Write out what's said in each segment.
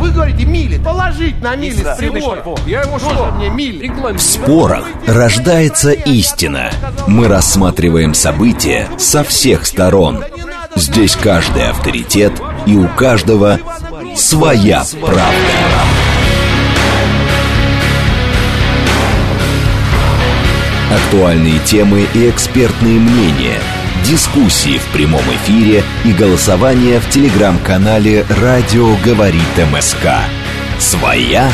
вы говорите мили. Положить на мили с прибора. Я ему что? Мне мили. В спорах рождается истина. Мы рассматриваем события со всех сторон. Здесь каждый авторитет, и у каждого своя правда. Актуальные темы и экспертные мнения, дискуссии в прямом эфире и голосование в телеграм-канале «Радио говорит МСК». «Своя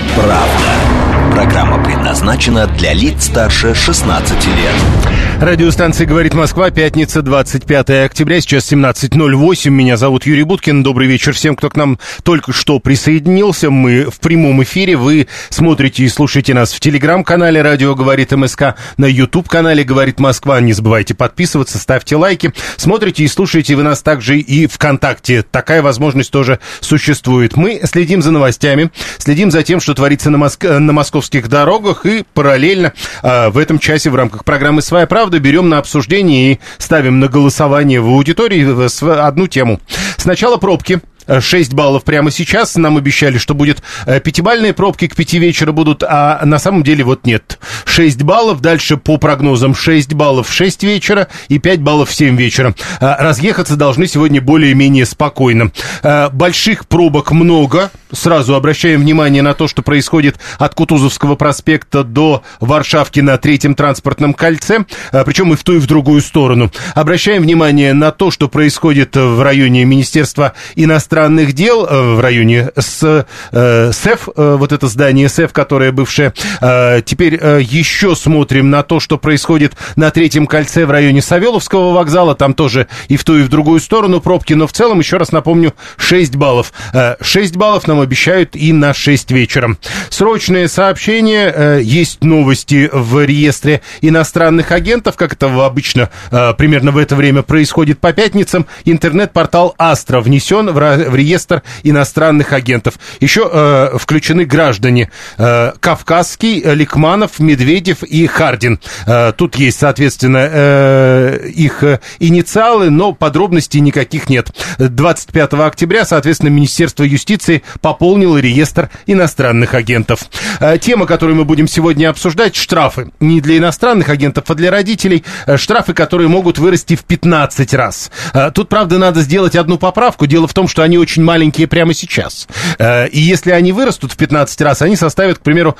правда». Программа предназначена для лиц старше 16 лет. Радиостанция «Говорит Москва», пятница, 25 октября, сейчас 17:08. Меня зовут Юрий Буткин. Добрый вечер всем, кто к нам только что присоединился. Мы в прямом эфире. Вы смотрите и слушаете нас в телеграм-канале «Радио говорит МСК», на YouTube-канале «Говорит Москва». Не забывайте подписываться, ставьте лайки. Смотрите и слушаете вы нас также и ВКонтакте. Такая возможность тоже существует. Мы следим за новостями, следим за тем, что творится на московских дорогах, и параллельно в этом часе в рамках программы «Своя правда» берем на обсуждение и ставим на голосование в аудитории одну тему. Сначала пробки. 6 баллов прямо сейчас. Нам обещали, что будет 5-бальные пробки к 5 вечера будут, а на самом деле вот нет. 6 баллов, дальше по прогнозам 6 баллов в 6 вечера и 5 баллов в 7 вечера. Разъехаться должны сегодня более-менее спокойно. Больших пробок много. Сразу обращаем внимание на то, что происходит от Кутузовского проспекта до Варшавки на Третьем транспортном кольце, причем и в ту, и в другую сторону. Обращаем внимание на то, что происходит в районе Министерства иностранных дел, в районе СЭФ, вот это здание СЭФ, которое бывшее. Теперь еще смотрим на то, что происходит на Третьем кольце в районе Савеловского вокзала, там тоже и в ту, и в другую сторону пробки, но в целом, еще раз напомню, 6 баллов. 6 баллов нам обещают и на 6 вечера. Срочное сообщение. Есть новости в реестре иностранных агентов, как это обычно примерно в это время происходит по пятницам. Интернет-портал Астра внесен в реестр иностранных агентов. Еще включены граждане Кавказский, Ликманов, Медведев и Хардин. Тут есть, соответственно, их инициалы, но подробностей никаких нет. 25 октября, соответственно, Министерство юстиции пополнило реестр иностранных агентов. Тема, которую мы будем сегодня обсуждать, штрафы. Не для иностранных агентов, а для родителей. Штрафы, которые могут вырасти в 15 раз. Тут, правда, надо сделать одну поправку. Дело в том, что они очень маленькие прямо сейчас. И если они вырастут в 15 раз, они составят, к примеру,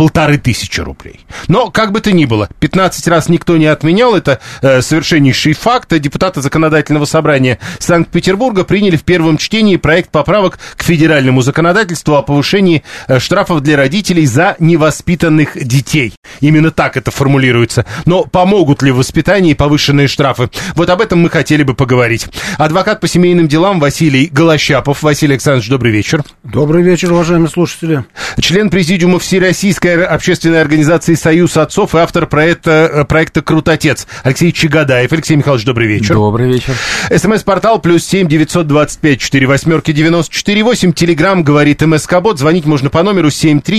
1500 рублей. Но, как бы то ни было, 15 раз никто не отменял. Это совершеннейший факт. Депутаты Законодательного собрания Санкт-Петербурга приняли в первом чтении проект поправок к федеральному законодательству о повышении штрафов для родителей за невоспитанных детей. Именно так это формулируется. Но помогут ли в воспитании повышенные штрафы? Вот об этом мы хотели бы поговорить. Адвокат по семейным делам Василий Голощапов. Василий Александрович, добрый вечер. Добрый вечер, уважаемые слушатели. Член президиума Всероссийской общественной организации «Союз отцов» и автор проекта «Крутотец» Алексей Чагадаев. Алексей Михайлович, добрый вечер. Добрый вечер. СМС-портал +7 925 48 94 8. Телеграм «Говорит МСК-бот». Звонить можно по номеру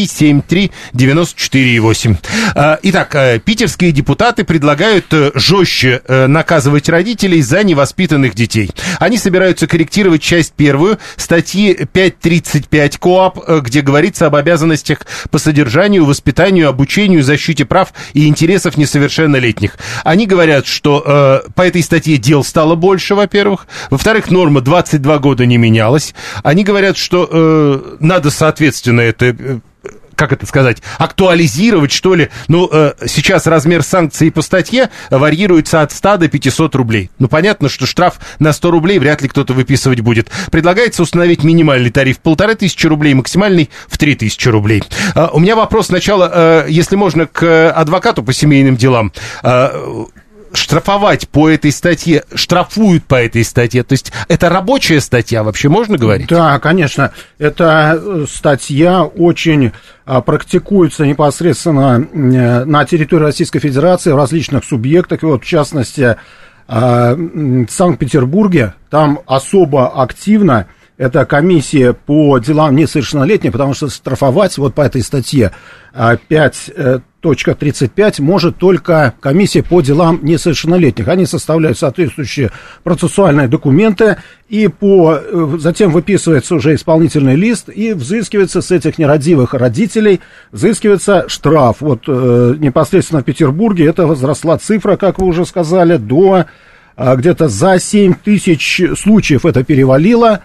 7373 94 8. Итак, питерские депутаты предлагают жестче наказывать родителей за невоспитанных детей. Они собираются корректировать часть первую статьи 5.35 КоАП, где говорится об обязанностях по содержанию, воспитанию, обучению, защите прав и интересов несовершеннолетних. Они говорят, что по этой статье дел стало больше, во-первых. Во-вторых, норма 22 года не менялась. Они говорят, что надо, соответственно, это... как это сказать, актуализировать, что ли. Ну, сейчас размер санкций по статье варьируется от 100 до 500 рублей. Ну, понятно, что штраф на 100 рублей вряд ли кто-то выписывать будет. Предлагается установить минимальный тариф в 1500 рублей, максимальный в 3000 рублей. У меня вопрос сначала, если можно, к адвокату по семейным делам. Штрафовать по этой статье, штрафуют по этой статье, то есть это рабочая статья, вообще можно говорить? Да, конечно, эта статья очень практикуется непосредственно на территории Российской Федерации в различных субъектах, и вот в частности в Санкт-Петербурге там особо активно это комиссия по делам несовершеннолетних, потому что штрафовать вот по этой статье 5 2.35 может только комиссия по делам несовершеннолетних. Они составляют соответствующие процессуальные документы, и затем выписывается уже исполнительный лист, и взыскивается с этих нерадивых родителей, взыскивается штраф. Вот непосредственно в Петербурге это возросла цифра, как вы уже сказали, до где-то за 7 тысяч случаев это перевалило.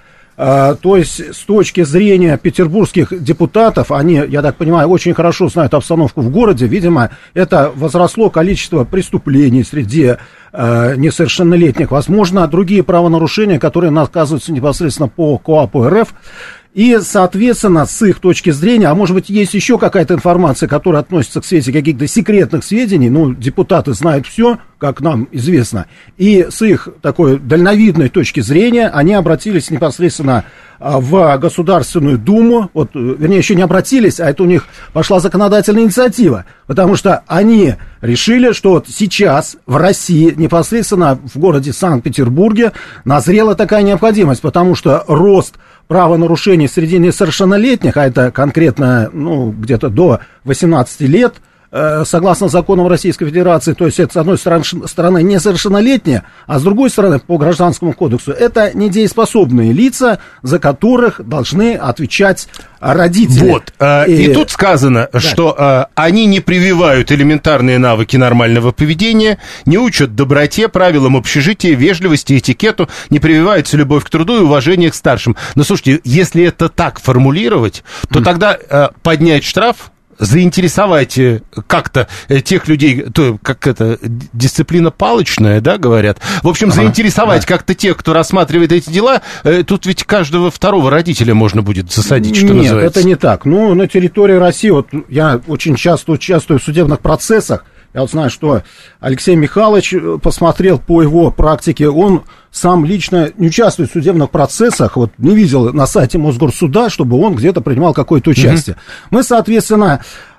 То есть, с точки зрения петербургских депутатов, они, я так понимаю, очень хорошо знают обстановку в городе. Видимо, это возросло количество преступлений среди несовершеннолетних. Возможно, другие правонарушения, которые наказываются непосредственно по КоАПу РФ. И, соответственно, с их точки зрения, а может быть, есть еще какая-то информация, которая относится к сфере каких-то секретных сведений, ну, депутаты знают все, как нам известно, и с их такой дальновидной точки зрения они обратились непосредственно в Государственную Думу, вот, вернее, еще не обратились, а это у них пошла законодательная инициатива, потому что они решили, что вот сейчас в России, непосредственно в городе Санкт-Петербурге, назрела такая необходимость, потому что рост правонарушений среди несовершеннолетних, а это конкретно, ну, где-то до 18 лет, согласно законам Российской Федерации, то есть это, с одной стороны, несовершеннолетние, а с другой стороны, по Гражданскому кодексу, это недееспособные лица, за которых должны отвечать родители. Вот, и тут сказано, да, что они не прививают элементарные навыки нормального поведения, не учат доброте, правилам общежития, вежливости, этикету, не прививается любовь к труду и уважение к старшим. Но, слушайте, если это так формулировать, то тогда поднять штраф, заинтересовать как-то тех людей, то, как это, дисциплина палочная, да, говорят. В общем, заинтересовать как-то тех, кто рассматривает эти дела, тут ведь каждого второго родителя можно будет засадить, что называется. Нет, это не так. Ну, на территории России, вот я очень часто участвую в судебных процессах, я вот знаю, что Алексей Михайлович посмотрел по его практике, он сам лично не участвует в судебных процессах, вот не видел на сайте Мосгорсуда, чтобы он где-то принимал какое-то участие. Мы, соответственно,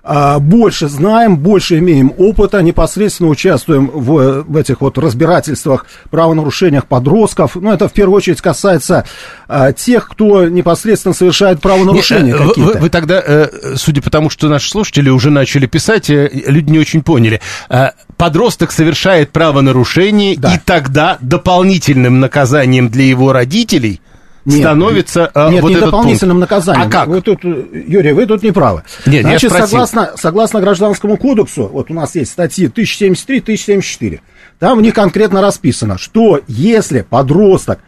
больше знаем, больше имеем опыта, непосредственно участвуем в этих вот разбирательствах, правонарушениях подростков. Ну, это в первую очередь касается тех, кто непосредственно совершает правонарушения какие-то. Вы тогда, судя по тому, что наши слушатели уже начали писать, люди не очень поняли. Подросток совершает правонарушение, да, и тогда дополнительным наказанием для его родителей становится нет, вот не этот дополнительным пункт. наказанием. А как? Вы тут, Юрий, вы тут не правы. Нет, значит, согласно Гражданскому кодексу, вот у нас есть статьи 1073, 1074, там в них конкретно расписано, что если подросток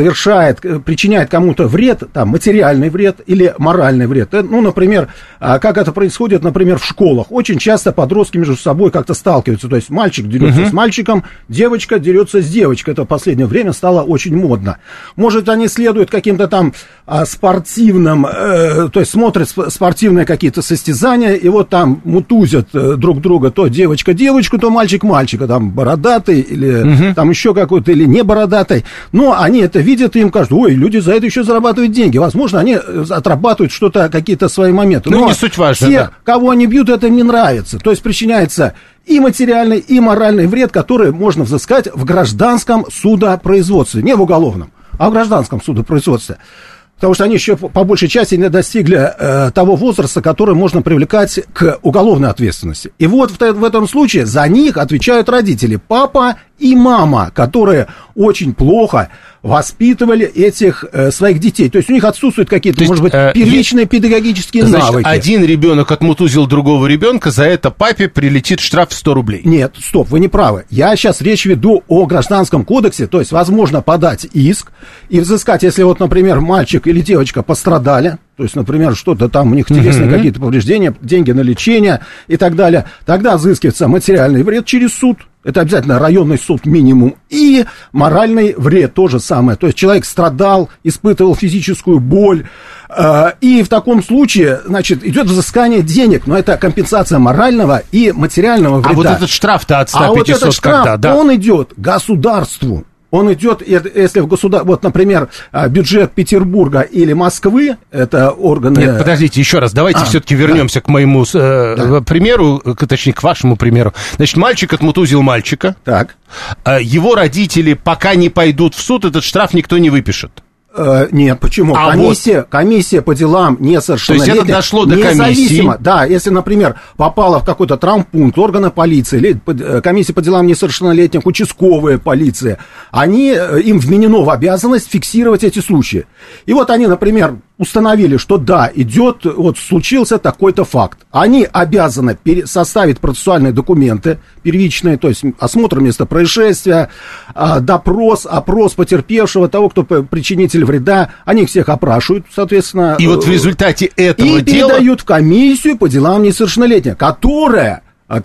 причиняет кому-то вред, там, материальный вред или моральный вред, ну, например, как это происходит, например, в школах, очень часто подростки между собой как-то сталкиваются, то есть мальчик дерется с мальчиком, девочка дерется с девочкой, это в последнее время стало очень модно. Может, они следуют каким-то там спортивным, то есть смотрят спортивные какие-то состязания, и вот там мутузят друг друга, то девочка девочку, то мальчик мальчика, там бородатый или там еще какой-то, или не бородатый, но они это видят, и им кажется, ой, люди за это еще зарабатывают деньги, возможно, они отрабатывают что-то, какие-то свои моменты. Ну, не суть важно, тех, да, кого они бьют, это не нравится, то есть причиняется и материальный, и моральный вред, который можно взыскать в гражданском судопроизводстве, не в уголовном, а в гражданском судопроизводстве. Потому что они еще по большей части не достигли того возраста, который можно привлекать к уголовной ответственности. И вот в этом случае за них отвечают родители, папа и мама, которые очень плохо воспитывали этих своих детей. То есть у них отсутствуют какие-то, может быть, первичные педагогические навыки. Один ребенок отмутузил другого ребенка, за это папе прилетит штраф в 100 рублей. Нет, стоп, вы не правы. Я сейчас речь веду о Гражданском кодексе, то есть возможно подать иск и взыскать, если вот, например, мальчик или девочка пострадали, то есть, например, что-то там у них телесные какие-то повреждения, деньги на лечение и так далее, тогда взыскивается материальный вред через суд. Это обязательно районный суд минимум. И моральный вред то же самое. То есть человек страдал, испытывал физическую боль. И в таком случае, значит, идет взыскание денег. Но это компенсация морального и материального вреда. А вот этот штраф-то от 100-500 вот этот штраф, когда? Да. Он идет государству. Он идет, если в вот, например, бюджет Петербурга или Москвы, это органы... Нет, подождите, еще раз, давайте все-таки вернемся к моему примеру, точнее, к вашему примеру. Значит, мальчик отмутузил мальчика. Так. Его родители, пока не пойдут в суд, этот штраф никто не выпишет. Нет, почему? Комиссия по делам несовершеннолетних. То есть это дошло до комиссии? Да, если, например, попало в какой-то травмпункт органы полиции, комиссия по делам несовершеннолетних, участковая полиция, им вменено в обязанность фиксировать эти случаи. И вот они, например, установили, что да, случился такой-то факт. Они обязаны составить процессуальные документы первичные, то есть осмотр места происшествия, допрос, опрос потерпевшего, того, кто причинитель вреда. Они их всех опрашивают, соответственно. И вот в результате этого дела... И передают в комиссию по делам несовершеннолетних, которая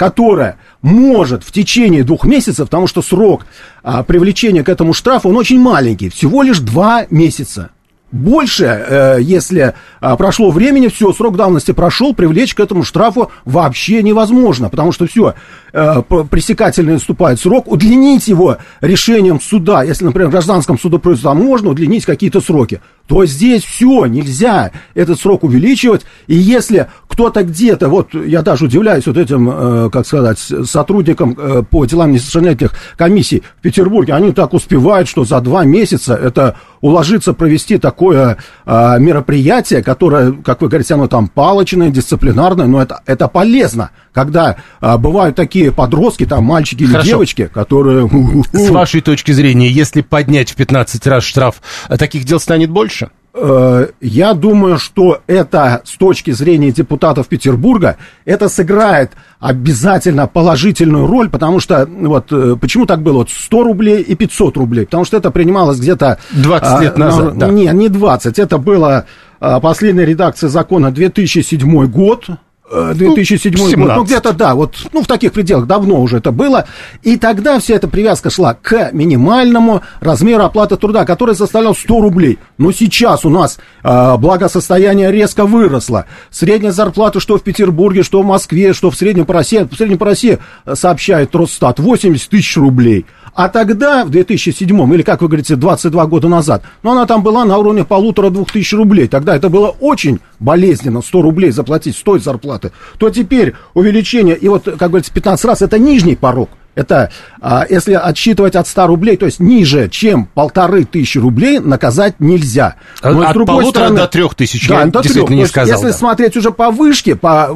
может в течение 2 месяцев, потому что срок привлечения к этому штрафу, он очень маленький, всего лишь 2 месяца. Больше, если прошло времени, все, срок давности прошел, привлечь к этому штрафу вообще невозможно, потому что все, пресекательный наступает срок, удлинить его решением суда, если, например, в гражданском судопроизводстве можно удлинить какие-то сроки, то здесь все, нельзя этот срок увеличивать, и если кто-то где-то, вот я даже удивляюсь вот этим, сотрудникам по делам несовершеннолетних комиссий в Петербурге, они так успевают, что за 2 месяца это уложиться, провести такое мероприятие, которое, как вы говорите, оно там палочное, дисциплинарное, но это полезно, когда бывают такие подростки, там мальчики или девочки, которые... С вашей точки зрения, если поднять в 15 раз штраф, таких дел станет больше? Я думаю, что это с точки зрения депутатов Петербурга, это сыграет обязательно положительную роль, потому что, почему так было, 100 рублей и 500 рублей, потому что это принималось где-то... 20 лет назад, да. Не 20, это была последняя редакция закона 2007 год, 2007 год, где-то, да, в таких пределах давно уже это было, и тогда вся эта привязка шла к минимальному размеру оплаты труда, который составлял 100 рублей, но сейчас у нас благосостояние резко выросло, средняя зарплата, что в Петербурге, что в Москве, что в среднем по России сообщает Росстат, 80 тысяч рублей. А тогда, в 2007, или, как вы говорите, 22 года назад, она там была на уровне 1500-2000 рублей. Тогда это было очень болезненно, 100 рублей заплатить с той зарплаты. То теперь увеличение, и как говорится, 15 раз, это нижний порог. Это, если отсчитывать от 100 рублей, то есть ниже, чем 1500 рублей, наказать нельзя. Но от 1500 до 3000, да, я действительно не сказал. Если смотреть уже по вышке, по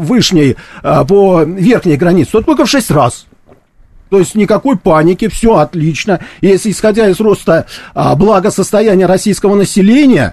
верхней границе, то только в 6 раз. То есть никакой паники, все отлично. Если исходя из роста благосостояния российского населения,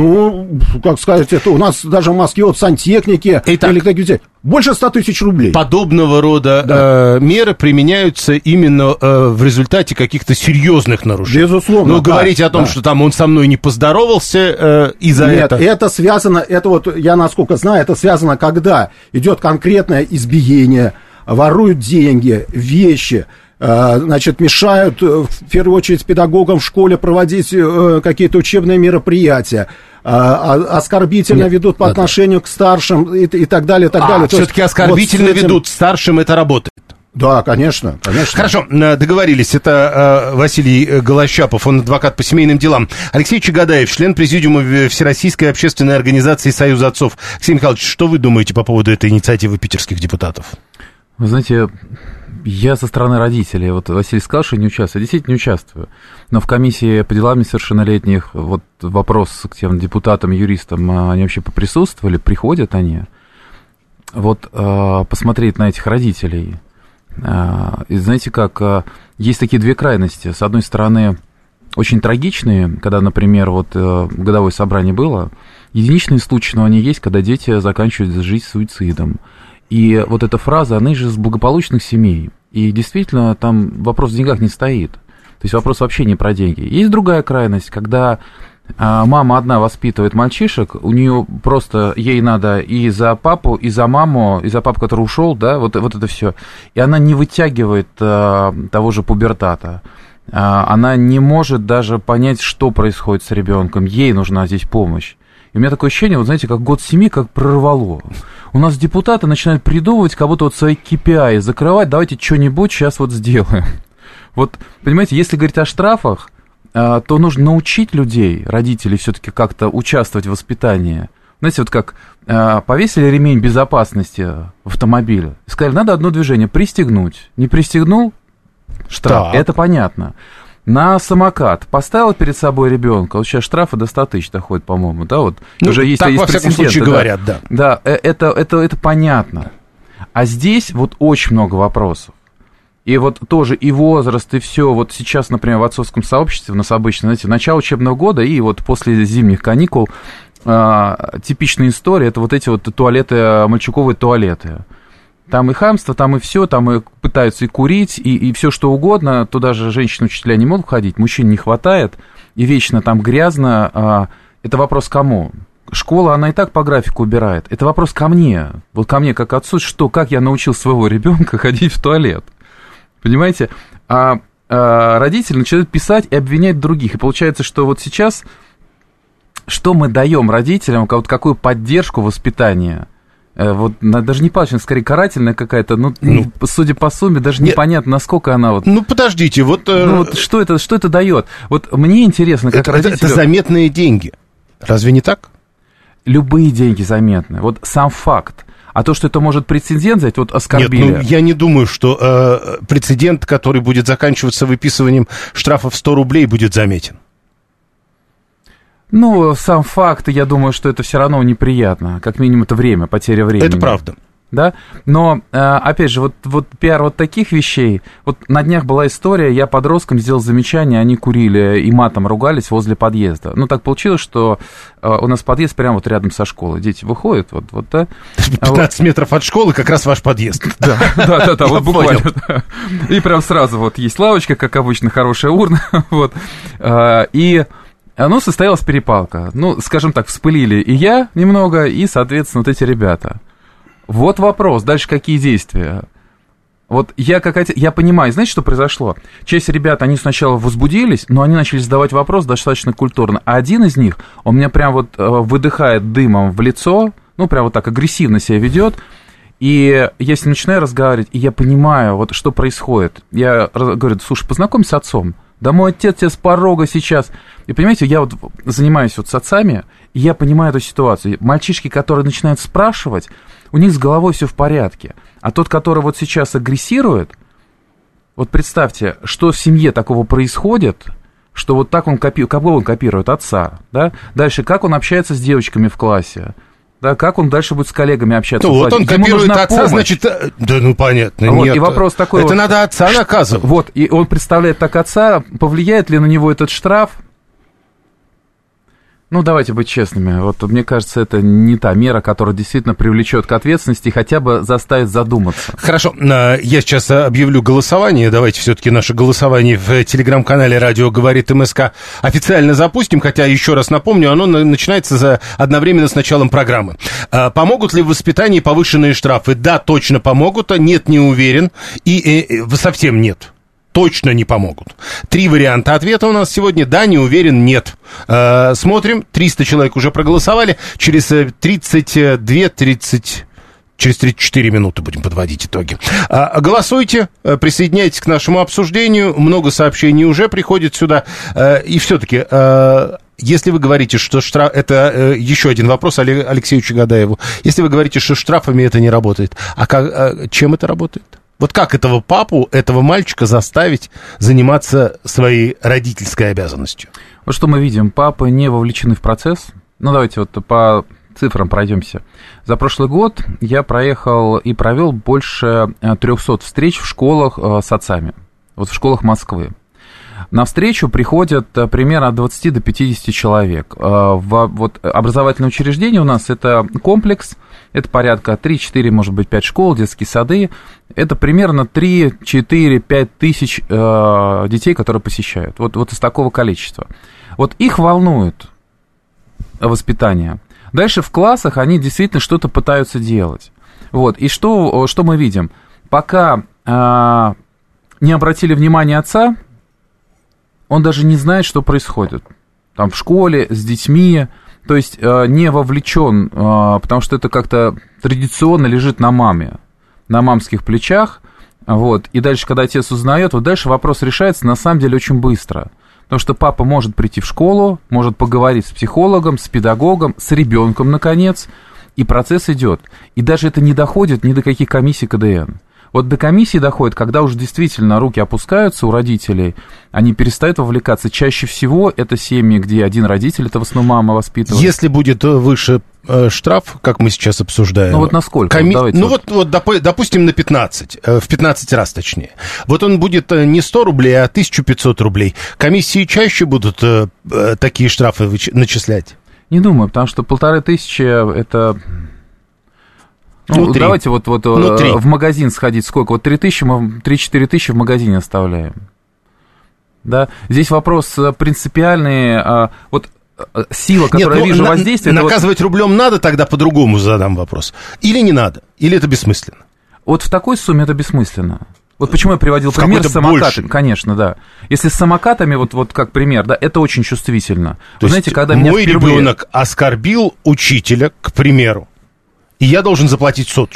это у нас даже в Москве сантехники, больше 100 тысяч рублей. Подобного рода меры применяются именно в результате каких-то серьезных нарушений. Безусловно. Но говорить о том, что там он со мной не поздоровался из-за этого... Нет, это связано, я насколько знаю, это связано, когда идет конкретное избиение, воруют деньги, вещи, мешают, в первую очередь, педагогам в школе проводить какие-то учебные мероприятия, оскорбительно ведут по отношению к старшим и так далее, и так далее. Все-таки оскорбительно ведут старшим, это работает. Да, конечно. Хорошо, договорились. Это Василий Голощапов, он адвокат по семейным делам. Алексей Чагадаев, член президиума Всероссийской общественной организации «Союз отцов». Алексей Михайлович, что вы думаете по поводу этой инициативы питерских депутатов? Вы знаете, я со стороны родителей, Василий сказал, что не участвую, я действительно не участвую, но в комиссии по делам несовершеннолетних, вопрос к тем депутатам, юристам, они вообще поприсутствовали, приходят они, посмотреть на этих родителей, и знаете как, есть такие 2 крайности, с одной стороны, очень трагичные, когда, например, годовое собрание было, единичные случаи, но они есть, когда дети заканчивают жизнь суицидом. И эта фраза, она же из благополучных семей. И действительно, там вопрос в деньгах не стоит. То есть вопрос вообще не про деньги. Есть другая крайность, когда мама одна воспитывает мальчишек, у нее просто, ей надо и за папу, и за маму, и за папу, который ушел, да, вот это все. И она не вытягивает того же пубертата. Она не может даже понять, что происходит с ребенком. Ей нужна здесь помощь. И у меня такое ощущение, знаете, как год 7, как прорвало. У нас депутаты начинают придумывать, как будто свои KPI закрывать, давайте что-нибудь сейчас сделаем. Понимаете, если говорить о штрафах, то нужно научить людей, родителей, все-таки как-то участвовать в воспитании. Знаете, как повесили ремень безопасности в автомобиле, сказали, надо одно движение, пристегнуть. Не пристегнул, штраф, это понятно. на самокат поставил перед собой ребенка, вот сейчас штрафы до 100 тысяч доходят, по-моему, да, вот. Ну, уже есть, так, есть во всяком случае, говорят, да. Да, это понятно. А здесь вот очень много вопросов. И вот тоже и возраст, и все. Вот сейчас, например, в отцовском сообществе у нас обычно, знаете, начало учебного года и вот после зимних каникул типичная история, это вот эти вот туалеты, мальчуковые туалеты. Там и хамство, там и все, там и пытаются и курить, и все что угодно. Туда же женщины-учителя не могут ходить, мужчин не хватает, и вечно там грязно. Это вопрос кому? Школа, она и так по графику убирает. Это вопрос ко мне. Вот ко мне, как отцу, как я научил своего ребенка ходить в туалет. Понимаете? А родители начинают писать и обвинять других. И получается, что вот сейчас, что мы даем родителям, вот какую поддержку воспитания? Вот даже не пальчик, скорее карательная какая-то, судя по сумме, даже непонятно, насколько она вот... Ну, подождите, вот... вот что это дает? Вот мне интересно, как родителю... Это заметные деньги. Разве не так? Любые деньги заметны. Вот сам факт. А то, что это может прецедент взять, вот оскорбили... Нет, я не думаю, что прецедент, который будет заканчиваться выписыванием штрафа в 100 рублей, будет заметен. Ну, сам факт, я думаю, что это все равно неприятно. Как минимум, это время, потеря времени. Это правда. Да? Но, опять же, вот пиар вот таких вещей... Вот на днях была история, я подросткам сделал замечание, они курили и матом ругались возле подъезда. Ну, так получилось, что у нас подъезд прямо вот рядом со школой. Дети выходят, вот, да. 15 метров от школы как раз ваш подъезд. Да, вот буквально. И прям сразу вот есть лавочка, как обычно, хорошая урна, вот. И... Ну, состоялась перепалка. Ну, скажем так, вспылили и я немного, и, соответственно, вот эти ребята. Вот вопрос. Дальше какие действия? Вот я понимаю, знаете, что произошло? Часть ребят, они сначала возбудились, но они начали задавать вопрос достаточно культурно. А один из них, он меня прям вот выдыхает дымом в лицо, ну, прям вот так агрессивно себя ведет. И я с ним начинаю разговаривать, и я понимаю, вот что происходит. Я говорю: слушай, познакомься с отцом. Да мой отец тебе с порога сейчас. И понимаете, я вот занимаюсь вот с отцами, и я понимаю эту ситуацию. Мальчишки, которые начинают спрашивать, у них с головой все в порядке. А тот, который вот сейчас агрессирует, вот представьте, что в семье такого происходит, что вот так кого он копирует? Отца, да? Дальше, как он общается с девочками в классе? Да, как он дальше будет с коллегами общаться? Ну, вот он копирует отца, помощь. Значит... Да, ну, понятно, вот, нет. И вопрос такой... Это вот, надо отца наказывать. Вот, и он представляет так отца, повлияет ли на него этот штраф? Ну, давайте быть честными. Вот, мне кажется, это не та мера, которая действительно привлечет к ответственности и хотя бы заставит задуматься. Хорошо, я сейчас объявлю голосование. Давайте все-таки наше голосование в телеграм-канале «Радио говорит МСК» официально запустим, хотя, еще раз напомню, оно начинается одновременно с началом программы. Помогут ли в воспитании повышенные штрафы? Да, точно помогут, нет, не уверен, и совсем нет. Точно не помогут. 3 варианта ответа у нас сегодня. Да, не уверен, нет. Смотрим. 300 человек уже проголосовали. Через 34 минуты будем подводить итоги. Голосуйте, присоединяйтесь к нашему обсуждению. Много сообщений уже приходит сюда. И все-таки... Если вы говорите, что штраф... Это еще один вопрос Алексею Чагадаеву. Если вы говорите, что штрафами это не работает, чем это работает? Вот как этого папу, этого мальчика заставить заниматься своей родительской обязанностью? Вот что мы видим. Папы не вовлечены в процесс. Ну, давайте вот по цифрам пройдемся. За прошлый год я проехал и провел больше 300 встреч в школах с отцами. Вот в школах Москвы. На встречу приходят примерно от 20 до 50 человек. Вот образовательное учреждение у нас это комплекс, это порядка 3-4, может быть, 5 школ, детские сады. Это примерно 3, 4, 5 тысяч детей, которые посещают. Вот из такого количества. Вот их волнует воспитание. Дальше в классах они действительно что-то пытаются делать. Вот. И что мы видим? Пока не обратили внимания отца, он даже не знает, что происходит. Там в школе, с детьми, то есть не вовлечен, потому что это как-то традиционно лежит на маме, на мамских плечах. Вот. И дальше, когда отец узнает, вот дальше вопрос решается на самом деле очень быстро. Потому что папа может прийти в школу, может поговорить с психологом, с педагогом, с ребенком, наконец, и процесс идет. И даже это не доходит ни до каких комиссий КДН. Вот до комиссии доходит, когда уже действительно руки опускаются у родителей, они перестают вовлекаться. Чаще всего это семьи, где один родитель, это в основном мама воспитывает. Если будет выше штраф, как мы сейчас обсуждаем... Ну вот насколько? Давайте допустим, на 15, в 15 раз точнее. Вот он будет не 100 рублей, а 1500 рублей. Комиссии чаще будут такие штрафы начислять? Не думаю, потому что 1500 это... давайте в магазин сходить. Сколько? Вот 3000, мы 3-4 тысячи в магазине оставляем. Да? Здесь вопрос принципиальный. Вот сила, которую я вижу воздействие... Наказывать рублем надо, тогда по-другому задам вопрос. Или не надо? Или это бессмысленно? Вот в такой сумме это бессмысленно. Вот почему я приводил пример с самокатами. Конечно, да. Если с самокатами, вот как пример, да, это очень чувствительно. То есть когда мой ребенок оскорбил учителя, к примеру, и я должен заплатить 100.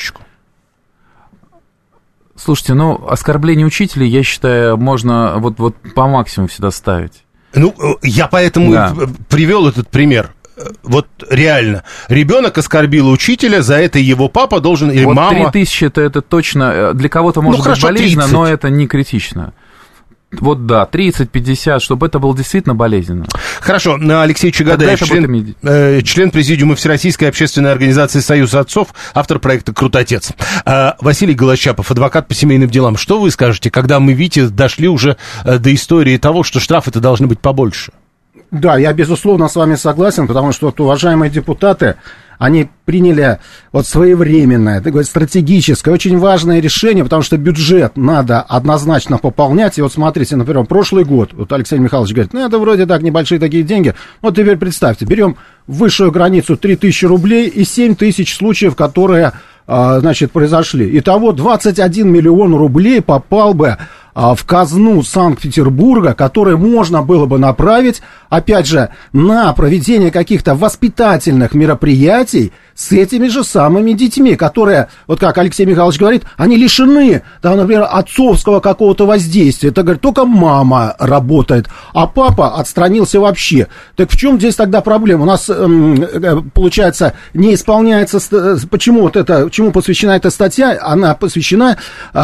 Слушайте, оскорбление учителя, я считаю, можно вот по максимуму всегда ставить. Я поэтому привел этот пример. Вот реально, ребенок оскорбил учителя, за это его папа должен, или мама... 3000 это точно, для кого-то может быть болезненно, 30. Но это не критично. Вот да, 30-50, чтобы это было действительно болезненно. Хорошо, Алексей Чагадаев, член президиума Всероссийской общественной организации «Союз отцов», автор проекта «Крутотец». Василий Голощапов, адвокат по семейным делам. Что вы скажете, когда мы, видите, дошли уже до истории того, что штрафы-то должны быть побольше? Да, я, безусловно, с вами согласен, потому что уважаемые депутаты, они приняли своевременное, стратегическое, очень важное решение, потому что бюджет надо однозначно пополнять. И смотрите, например, прошлый год, Алексей Михайлович говорит, это вроде так, небольшие такие деньги. Вот теперь представьте, берем высшую границу 3000 рублей и 7000 случаев, которые, произошли. Итого 21 миллион рублей попал бы в казну Санкт-Петербурга, которые можно было бы направить, опять же, на проведение каких-то воспитательных мероприятий с этими же самыми детьми, которые, вот как Алексей Михайлович говорит, они лишены, например, отцовского какого-то воздействия. Это, говорит, только мама работает, а папа отстранился вообще. Так в чем здесь тогда проблема? У нас, получается, не исполняется... Чему посвящена эта статья? Она посвящена,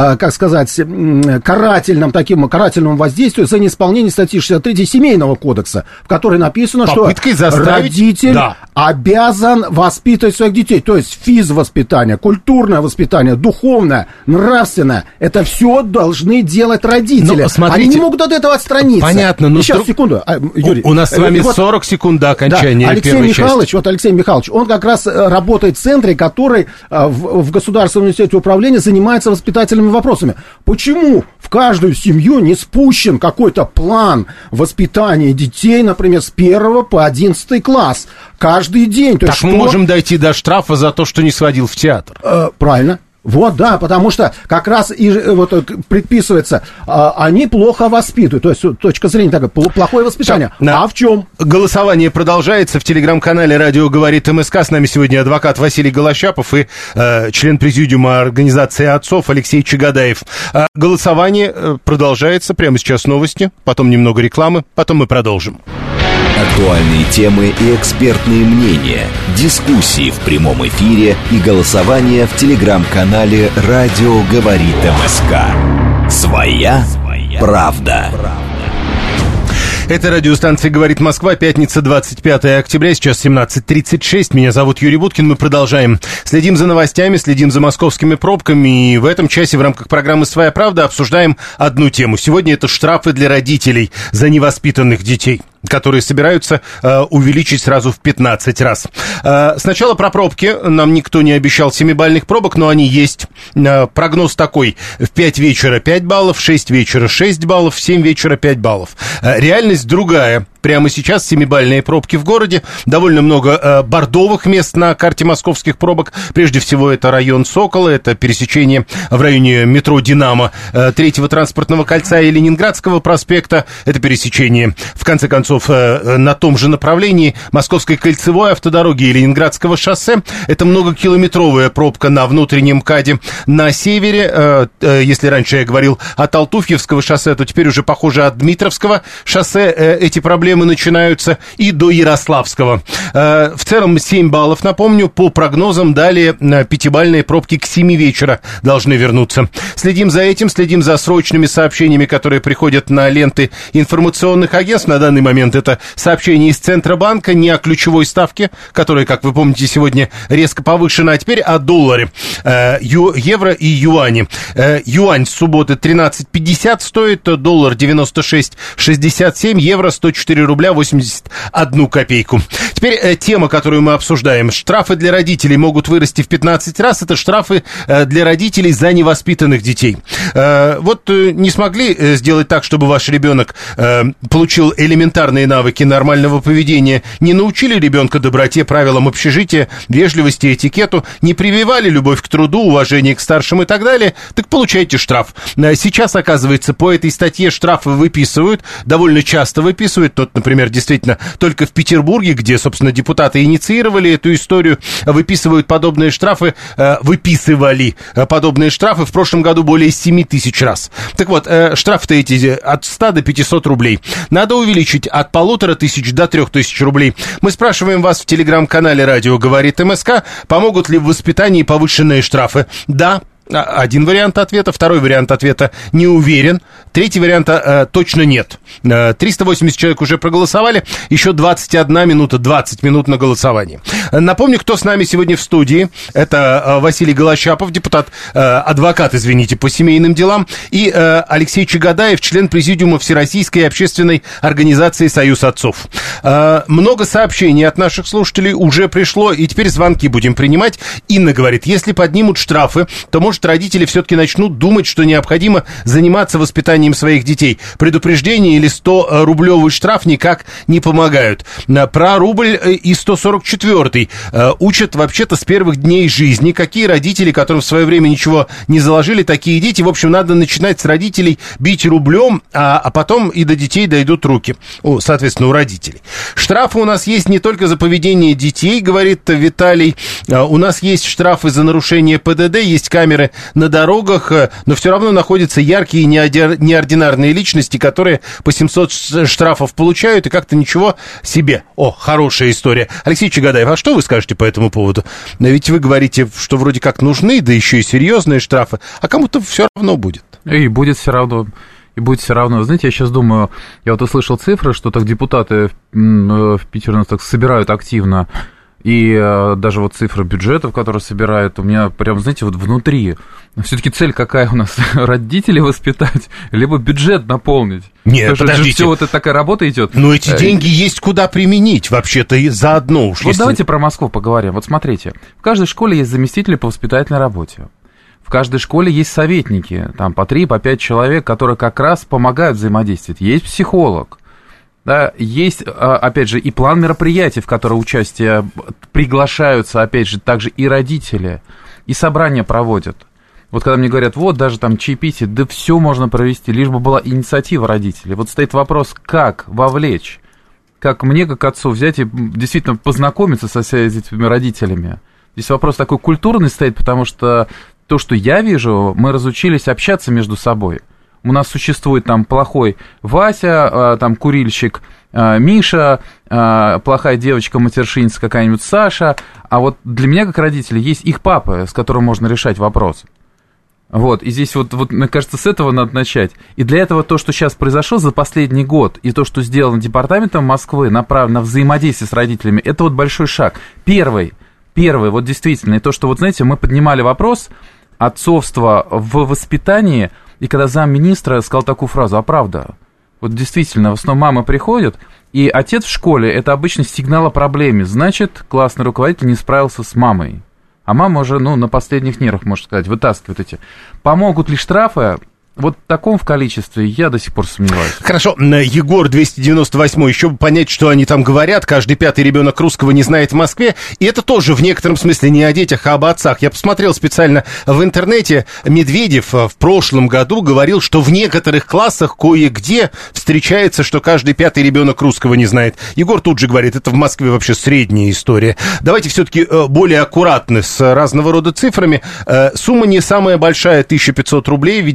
карательному воздействию за неисполнение статьи 63 Семейного кодекса, в которой написано, что родитель обязан воспитывать своих детей. То есть физвоспитание, культурное воспитание, духовное, нравственное. Это все должны делать родители. Они не могут от этого отстраниться. Понятно. Но сейчас, секунду, Юрий. У нас с вами 40 секунд до окончания первой части. Алексей Михайлович, он как раз работает в центре, который в Государственном университете управления занимается воспитательными вопросами. Почему в каждую семью не спущен какой-то план воспитания детей, например, с 1 по 11 класс? Каждый день. Так мы можем дойти до штрафа за то, что не сводил в театр. Правильно. Вот, да, потому что как раз и предписывается, они плохо воспитывают, то есть точка зрения такая, плохое воспитание. А в чем? Голосование продолжается в телеграм-канале «Радио говорит МСК». С нами сегодня адвокат Василий Голощапов и член президиума организации отцов Алексей Чагадаев. Голосование продолжается, прямо сейчас новости, потом немного рекламы, потом мы продолжим. Актуальные темы и экспертные мнения, дискуссии в прямом эфире и голосование в телеграм-канале «Радио говорит МСК». Своя правда. Это радиостанция «Говорит Москва», пятница, 25 октября, сейчас 17:36. Меня зовут Юрий Буткин, мы продолжаем. Следим за новостями, следим за московскими пробками, и в этом часе в рамках программы «Своя правда» обсуждаем одну тему. Сегодня это штрафы для родителей за невоспитанных детей, которые собираются увеличить сразу в 15 раз. Сначала про пробки. Нам никто не обещал 7-бальных пробок, но они есть. Прогноз такой. В 5 вечера 5 баллов, в 6 вечера 6 баллов, в 7 вечера 5 баллов. Реальность другая. Прямо сейчас 7-бальные пробки в городе. Довольно много бордовых мест на карте московских пробок. Прежде всего, это район Сокола, это пересечение в районе метро «Динамо» 3-го транспортного кольца и Ленинградского проспекта. Это пересечение, в конце концов, на том же направлении Московской кольцевой автодороги и Ленинградского шоссе. Это многокилометровая пробка на внутреннем МКАДе. На севере, если раньше я говорил от Алтуфьевского шоссе, то теперь уже, похоже, от Дмитровского шоссе эти проблемы проблемы начинаются, и до Ярославского. В целом 7 баллов, напомню, по прогнозам далее 5-бальные пробки к 7 вечера должны вернуться. Следим за этим, следим за срочными сообщениями, которые приходят на ленты информационных агентств. На данный момент это сообщение из Центробанка, не о ключевой ставке, которая, как вы помните, сегодня резко повышена, а теперь о долларе, евро и юане. Юань с субботы 13.50 стоит, доллар 96.67, евро 104 рубля 81 копейку. Теперь тема, которую мы обсуждаем. Штрафы для родителей могут вырасти в 15 раз. Это штрафы для родителей за невоспитанных детей. Вот не смогли сделать так, чтобы ваш ребенок получил элементарные навыки нормального поведения, не научили ребенка доброте, правилам общежития, вежливости, этикету, не прививали любовь к труду, уважение к старшим и так далее, так получаете штраф. Сейчас, оказывается, по этой статье штрафы выписывают, довольно часто выписывают. Тот, например, действительно, только в Петербурге, где, собственно, депутаты инициировали эту историю, выписывают подобные штрафы, выписывали подобные штрафы в прошлом году более 7 тысяч раз. Так вот, штрафы-то эти от 100 до 500 рублей. Надо увеличить от 1500 до 3000 рублей. Мы спрашиваем вас в телеграм-канале «Радио говорит МСК», помогут ли в воспитании повышенные штрафы. Да. Один вариант ответа, второй вариант ответа не уверен, третий вариант точно нет. 380 человек уже проголосовали, еще 21 минута, 20 минут на голосование. Напомню, кто с нами сегодня в студии. Это Василий Голощапов, адвокат, извините, по семейным делам, и Алексей Чагадаев, член президиума Всероссийской общественной организации «Союз отцов». Много сообщений от наших слушателей уже пришло, и теперь звонки будем принимать. Инна говорит, если поднимут штрафы, то, может, родители все-таки начнут думать, что необходимо заниматься воспитанием своих детей. Предупреждение или 100-рублевый штраф никак не помогают. Про рубль и 144-й учат вообще-то с первых дней жизни. Какие родители, которым в свое время ничего не заложили, такие дети. В общем, надо начинать с родителей бить рублем, а потом и до детей дойдут руки. Соответственно, у родителей. Штрафы у нас есть не только за поведение детей, говорит Виталий. У нас есть штрафы за нарушение ПДД, есть камеры на дорогах, но все равно находятся яркие неординарные личности, которые по 700 штрафов получают и как-то ничего себе. Хорошая история. Алексей Чагадаев, а что вы скажете по этому поводу? Ведь вы говорите, что вроде как нужны, да еще и серьезные штрафы, а кому-то все равно будет. И будет все равно. И будет все равно. Знаете, я сейчас думаю, я вот услышал цифры, что так депутаты в Питере у нас так собирают активно. И даже вот цифры бюджетов, которые собирают, у меня прям, знаете, вот внутри. Все-таки цель какая у нас? Родителей воспитать, либо бюджет наполнить? Нет, подождите. Все вот это такая работа идет. Но эти деньги есть куда применить, вообще-то, и заодно уж. Вот давайте про Москву поговорим. Вот смотрите, в каждой школе есть заместители по воспитательной работе. В каждой школе есть советники, там по 3, по 5 человек, которые как раз помогают взаимодействовать. Есть психолог. Да, есть, опять же, и план мероприятий, в котором участие приглашаются, опять же, также и родители, и собрания проводят. Вот когда мне говорят, вот даже там чаепитие, да все можно провести, лишь бы была инициатива родителей. Вот стоит вопрос, как вовлечь, как мне, как отцу, взять и действительно познакомиться со этими родителями. Здесь вопрос такой культурный стоит, потому что то, что я вижу, мы разучились общаться между собой. У нас существует там плохой Вася, там курильщик Миша, плохая девочка матершинница какая-нибудь Саша. А вот для меня, как родителя, есть их папа, с которым можно решать вопросы. Вот, и здесь вот, мне кажется, с этого надо начать. И для этого то, что сейчас произошло за последний год, и то, что сделано департаментом Москвы, направлено на взаимодействие с родителями, это вот большой шаг. Первый, вот действительно, и то, что, вот знаете, мы поднимали вопрос отцовства в воспитании. И когда замминистра сказал такую фразу, а правда, вот действительно, в основном мамы приходят, и отец в школе, это обычно сигнал о проблеме, значит, классный руководитель не справился с мамой. А мама уже, на последних нервах, можно сказать, вытаскивает эти. Помогут ли штрафы? Вот в таком в количестве я до сих пор сомневаюсь. Хорошо, Егор 298, еще бы понять, что они там говорят. Каждый 5-й ребенок русского не знает в Москве. И это тоже в некотором смысле не о детях, а об отцах. Я посмотрел специально в интернете. Медведев в прошлом году говорил, что в некоторых классах кое-где встречается, что каждый 5-й ребенок русского не знает. Егор тут же говорит, это в Москве вообще средняя история. Давайте все-таки более аккуратны с разного рода цифрами. Сумма не самая большая, 1500 рублей. Видимо, соглашаются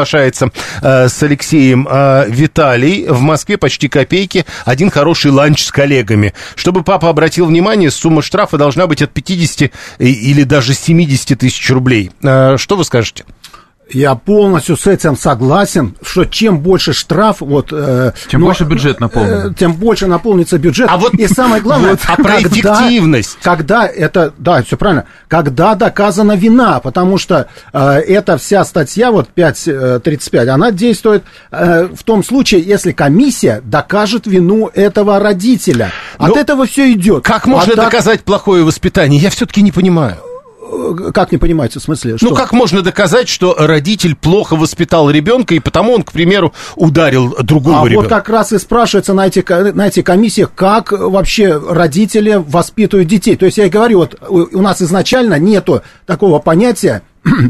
соглашается с Алексеем. Виталий, в Москве почти копейки, один хороший ланч с коллегами. Чтобы папа обратил внимание, сумма штрафа должна быть от 50 или даже 70 тысяч рублей. Что вы скажете? Я полностью с этим согласен, что чем больше штраф, тем больше бюджет наполнен. Тем больше наполнится бюджет. И самое главное, про эффективность. Когда это, да, все правильно, когда доказана вина, потому что эта вся статья, 5.35, она действует в том случае, если комиссия докажет вину этого родителя. От этого все идет. Как можно доказать плохое воспитание? Я все-таки не понимаю. Как не понимаете, в смысле? Что? Как можно доказать, что родитель плохо воспитал ребенка, и потому он, к примеру, ударил другого ребенка? Вот как раз и спрашивается на этих комиссиях, как вообще родители воспитывают детей. То есть я и говорю, у нас изначально нету такого понятия,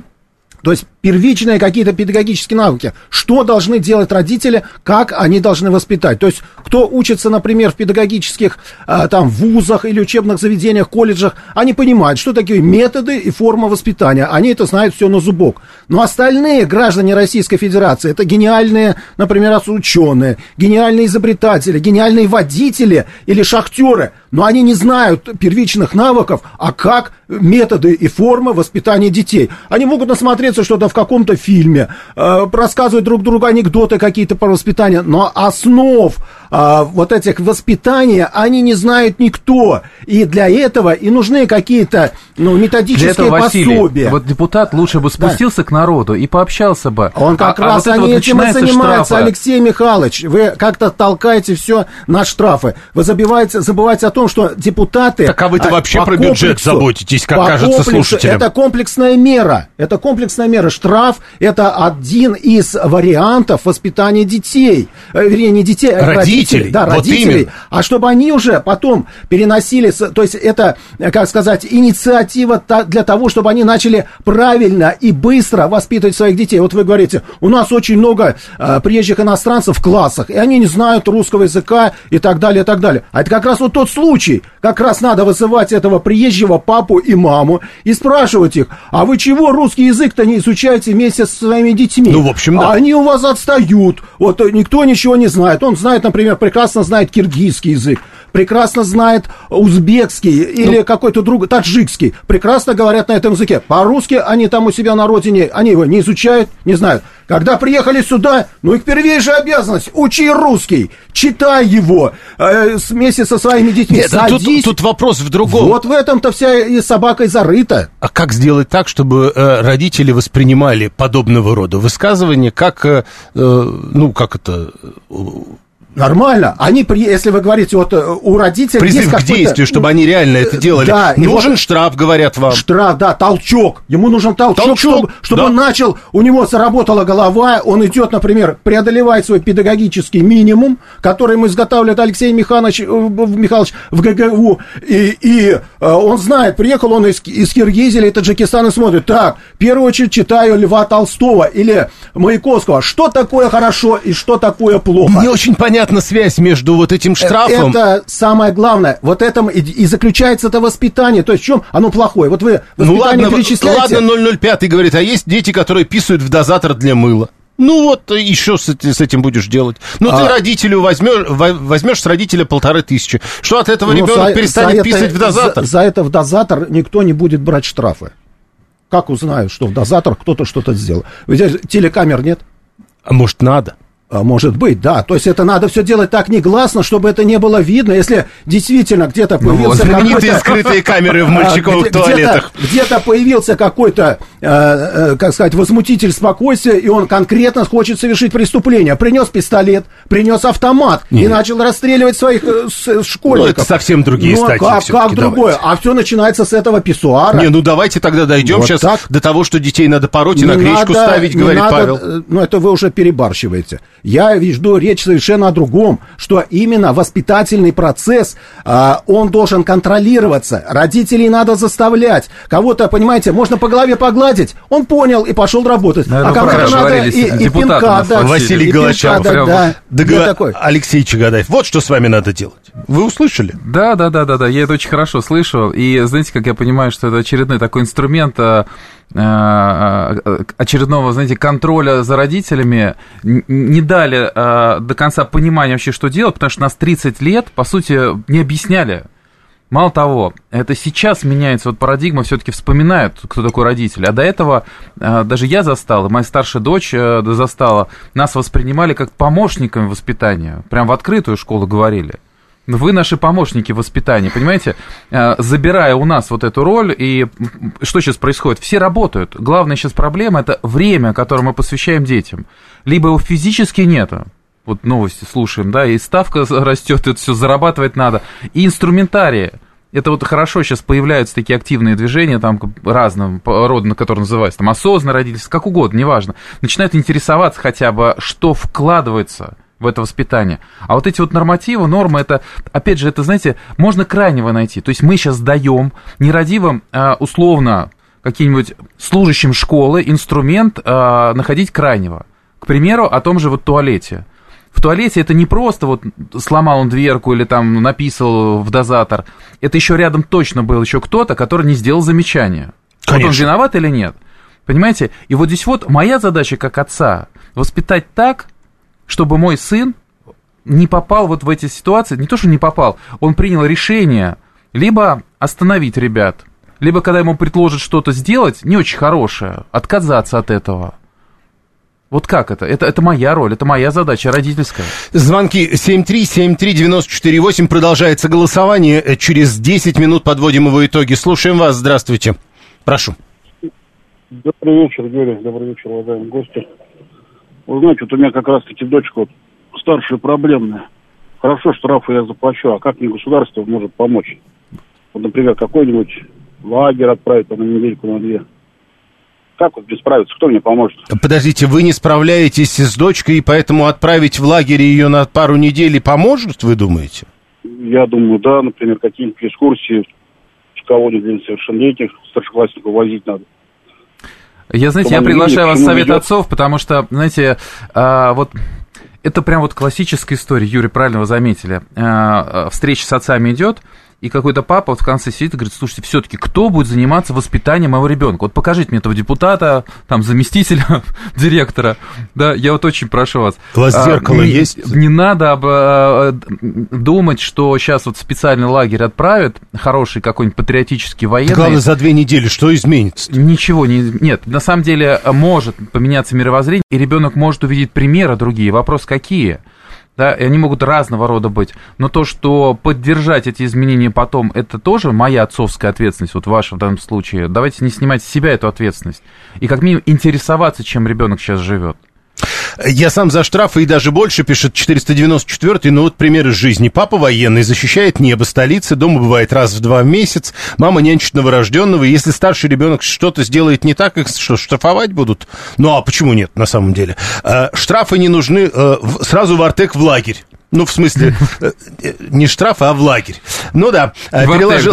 то есть первичные какие-то педагогические навыки. Что должны делать родители, как они должны воспитать. То есть кто учится, например, в педагогических вузах или учебных заведениях, колледжах, они понимают, что такие методы и форма воспитания. Они это знают все на зубок. Но остальные граждане Российской Федерации, это гениальные, например, ученые, гениальные изобретатели, гениальные водители или шахтеры, но они не знают первичных навыков, а как методы и формы воспитания детей. Они могут насмотреться что-то в каком-то фильме, рассказывать друг другу анекдоты какие-то про воспитание, но основ этих воспитания они не знают никто. И для этого и нужны какие-то методические для этого, пособия. Василий, депутат лучше бы спустился к народу и пообщался бы. Он как раз этим и занимается, Алексей Михайлович. Вы как-то толкаете все на штрафы. Вы забываете о том, что депутаты... Так а вы-то вообще про бюджет заботитесь, как кажется слушателям. Это комплексная мера. Штраф – это один из вариантов воспитания детей. Вернее, не детей, а родителей. Да, родителей. А чтобы они уже потом переносили... То есть это, инициатива для того, чтобы они начали правильно и быстро воспитывать своих детей. Вот вы говорите, у нас очень много приезжих иностранцев в классах, и они не знают русского языка и так далее, и так далее. А это как раз тот случай. Как раз надо вызывать этого приезжего папу и маму и спрашивать их, а вы чего русский язык-то не изучаете вместе со своими детьми? В общем, да. Они у вас отстают. Никто ничего не знает. Он знает, например, прекрасно знает киргизский язык, прекрасно знает узбекский или какой-то другой, таджикский. Прекрасно говорят на этом языке. По-русски они там у себя на родине, они его не изучают, не знают. Когда приехали сюда, их первейшая обязанность – учи русский, читай его вместе со своими детьми. Нет, садись. Тут вопрос в другом. Вот в этом-то вся и собака и зарыта. А как сделать так, чтобы родители воспринимали подобного рода высказывания как, Нормально. Если вы говорите, у родителей призыв есть к действию, чтобы они реально это делали. Да, нужен штраф, говорят вам. Штраф, да, толчок. Ему нужен толчок, чтобы он начал, у него заработала голова, он идет, например, преодолевает свой педагогический минимум, который ему изготавливает Алексей Михайлович в ГГУ, и он знает, приехал он из Киргизии или Таджикистана и смотрит, так, в первую очередь читаю Льва Толстого или Маяковского. Что такое хорошо и что такое плохо? Не очень понятна связь между этим штрафом. Это самое главное. Вот этом и заключается это воспитание. То есть в чем оно плохое? Вот вы воспитание перечисляете. Ладно, 005 говорит, а есть дети, которые писают в дозатор для мыла. И что с этим будешь делать? Ты родителю возьмешь с родителя 1500. Что от этого ребенок перестанет писать в дозатор? За это в дозатор никто не будет брать штрафы. Как узнают, что в дозатор кто-то что-то сделал? Ведь телекамер нет? А может, надо? Может быть, да. То есть это надо все делать так негласно, чтобы это не было видно. Если действительно где-то появился знаменитые скрытые камеры в мальчиковых туалетах. Где-то появился какой-то, возмутитель спокойствия, и он конкретно хочет совершить преступление. Принес пистолет, принес автомат и начал расстреливать своих школьников. Это совсем другие статьи. Как другое? А все начинается с этого писсуара. Давайте тогда дойдем сейчас до того, что детей надо пороть и на гречку ставить, говорит Павел. Это вы уже перебарщиваете. Я веду речь совершенно о другом, что именно воспитательный процесс, он должен контролироваться. Родителей надо заставлять. Кого-то, понимаете, можно по голове погладить, он понял и пошел работать. А кому-то надо и пинка дать. Василий Голощапов. Такой. Алексей Чагадаев. Вот что с вами надо делать. Вы услышали? Да, я это очень хорошо слышу. И знаете, как я понимаю, что это очередной такой инструмент очередного, знаете, контроля за родителями. Не дали до конца понимания вообще, что делать, потому что нас 30 лет, по сути, не объясняли. Мало того, это сейчас меняется вот парадигма, все-таки вспоминают, кто такой родитель. А до этого даже я застал, и моя старшая дочь застала, нас воспринимали как помощниками воспитания. Прям в открытую школу говорили. Вы наши помощники в воспитании, понимаете? Забирая у нас вот эту роль, и что сейчас происходит? Все работают. Главная сейчас проблема – это время, которое мы посвящаем детям. Либо его физически нету. Вот новости слушаем, да, и ставка растет, это все зарабатывать надо. И инструментарии. Это вот хорошо, сейчас появляются такие активные движения, там, разного рода, которые называются, там, осознанное родительство, как угодно, неважно. Начинают интересоваться хотя бы, что вкладывается в это воспитание. А вот эти вот нормативы, нормы, это, опять же, это, знаете, можно крайнего найти. То есть мы сейчас даем нерадивым, условно, каким-нибудь служащим школы инструмент находить крайнего. К примеру, о том же вот туалете. В туалете это не просто вот сломал он дверку или там написал в дозатор. Это еще рядом точно был еще кто-то, который не сделал замечания. Вот он виноват или нет? Понимаете? И вот здесь вот моя задача как отца воспитать так, чтобы мой сын не попал вот в эти ситуации. Не то, что не попал, он принял решение либо остановить ребят, либо когда ему предложат что-то сделать не очень хорошее, отказаться от этого. Вот как это? Это моя роль, это моя задача родительская. Звонки 7373948, продолжается голосование. Через 10 минут подводим его итоги. Слушаем вас, здравствуйте. Прошу. Добрый вечер, Юрий, добрый вечер, уважаемые гости. Вы знаете, вот у меня как раз-таки дочка вот, старшая проблемная. Хорошо, штрафы я заплачу, а как мне государство может помочь? Вот, например, какой-нибудь лагерь отправить на недельку, на две. Как вот без справиться? Кто мне поможет? Подождите, вы не справляетесь с дочкой, и поэтому отправить в лагерь ее на пару недель поможет, вы думаете? Я думаю, да, например, какие-нибудь экскурсии в колонию для несовершеннолетних старшеклассников возить надо. Я приглашаю вас в Совет отцов, потому что, знаете, вот это прям вот классическая история, Юрий, правильно вы заметили. Встреча с отцами идет, и какой-то папа вот в конце сидит и говорит: слушайте, все-таки кто будет заниматься воспитанием моего ребенка? Вот покажите мне этого депутата, там, заместителя директора. Да, я вот очень прошу вас. У вас зеркало есть? Не надо думать, что сейчас вот специальный лагерь отправят, хороший какой-нибудь патриотический военный. Главное, за 2 недели что изменится? Ничего нет. На самом деле может поменяться мировоззрение, и ребенок может увидеть примеры другие. Вопрос какие? Да, и они могут разного рода быть. Но то, что поддержать эти изменения потом, это тоже моя отцовская ответственность, вот ваша в данном случае. Давайте не снимать с себя эту ответственность. И как минимум интересоваться, чем ребенок сейчас живет. Я сам за штрафы и даже больше, пишет 494-й, но вот пример из жизни. Папа военный, защищает небо столицы, дома бывает раз в 2 месяца, мама нянчит новорожденного, и если старший ребенок что-то сделает не так, их что, штрафовать будут? Ну, а почему нет, на самом деле? Штрафы не нужны, сразу в Артек в лагерь. Ну, в смысле, не штрафы, а в лагерь. Ну да, переложил...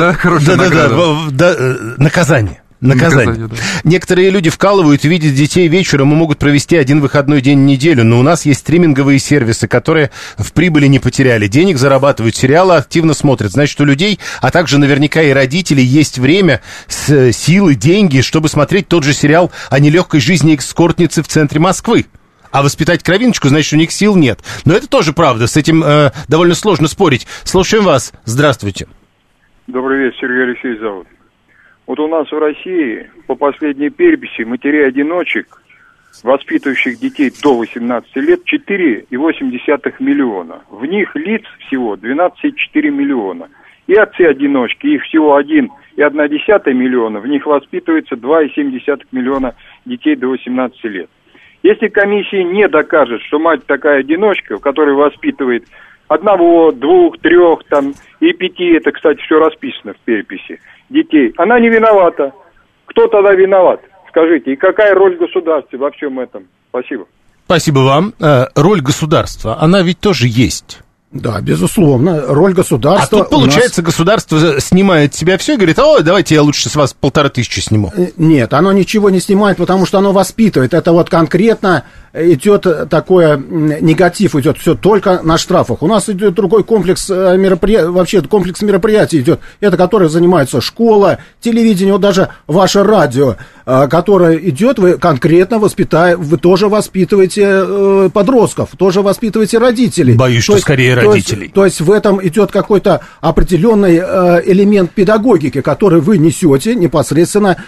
Да, наказание. Наказание. Да. Некоторые люди вкалывают и видят детей вечером и могут провести 1 выходной день в неделю, но у нас есть стриминговые сервисы, которые в прибыли не потеряли, денег зарабатывают, сериалы активно смотрят. Значит, у людей, а также наверняка и родителей, есть время, силы, деньги, чтобы смотреть тот же сериал о нелегкой жизни эскортницы в центре Москвы. А воспитать кровиночку, значит, у них сил нет. Но это тоже правда, с этим довольно сложно спорить. Слушаем вас. Здравствуйте. Добрый вечер, Сергей Алексеевич зовут. Вот у нас в России, по последней переписи, матерей-одиночек, воспитывающих детей до 18 лет, 4,8 миллиона. В них лиц всего 12,4 миллиона. И отцы-одиночки, их всего 1,1 миллиона, в них воспитывается 2,7 миллиона детей до 18 лет. Если комиссия не докажет, что мать такая одиночка, которая воспитывает 1, 2, 3 там, и 5, это, кстати, все расписано в переписи, детей, она не виновата. Кто тогда виноват? Скажите, и какая роль государства во всем этом? Спасибо. Спасибо вам. Роль государства, она ведь тоже есть. Да, безусловно, роль государства... А тут, получается, государство снимает с себя все и говорит: ой, давайте я лучше с вас 1500 сниму. Нет, оно ничего не снимает, потому что оно воспитывает. Это вот конкретно идет такой негатив, идет все только на штрафах. У нас идет другой комплекс мероприятий, вообще комплекс мероприятий идет, это который занимается школа, телевидение, вот даже ваше радио, которое идет, вы конкретно вы тоже воспитываете подростков, тоже воспитываете родителей. Боюсь, что скорее родителей. То есть в этом идет какой-то определенный элемент педагогики, который вы несете непосредственно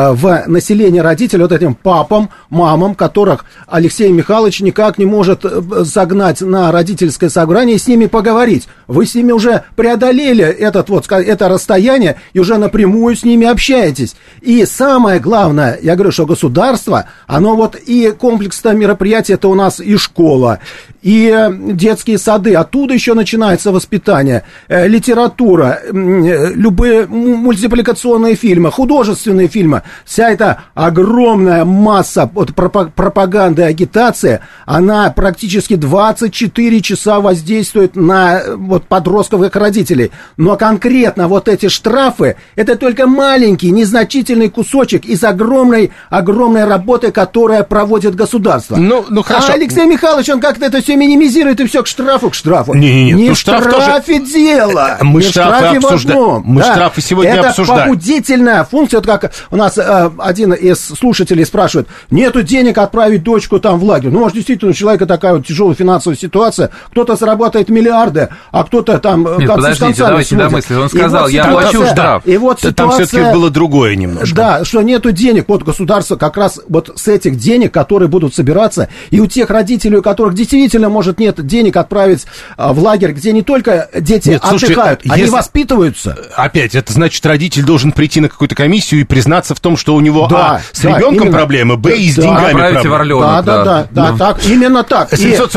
в население родителей, вот этим папам, мамам, которых Алексей Михайлович никак не может загнать на родительское собрание и с ними поговорить. Вы с ними уже преодолели это расстояние и уже напрямую с ними общаетесь. И самое главное, я говорю, что государство, оно вот и комплексное мероприятие, это у нас и школа, и детские сады, оттуда еще начинается воспитание, литература, любые мультипликационные фильмы, художественные фильмы, вся эта огромная масса пропаганды и агитации, она практически 24 часа воздействует на подростков и их родителей. Но конкретно вот эти штрафы, это только маленький, незначительный кусочек из огромной работы, которая проводит государство. Ну, хорошо. А Алексей Михайлович, он как-то это все минимизирует, и все к штрафу. Не в штрафе дело. Мы не штрафы обсуждаем. Мы штрафы сегодня обсуждаем. Это побудительная функция. Вот как у нас один из слушателей спрашивает, нету денег отправить дочку там в лагерь. Ну, может, действительно, у человека такая вот тяжелая финансовая ситуация. Кто-то заработает миллиарды, а кто-то там... Нет, подождите, давайте домыслить. Он сказал, я плачу штраф. И вот ситуация, там все-таки было другое немножко. Да, что нету денег. Вот государство как раз вот с этих денег, которые будут собираться, и у тех родителей, у которых действительно, может, нет денег отправить в лагерь, где не только дети отдыхают, они воспитываются. Опять, это значит, родитель должен прийти на какую-то комиссию и признаться в том, что у него с ребенком проблемы, и с деньгами проблемы. Да, так, именно так.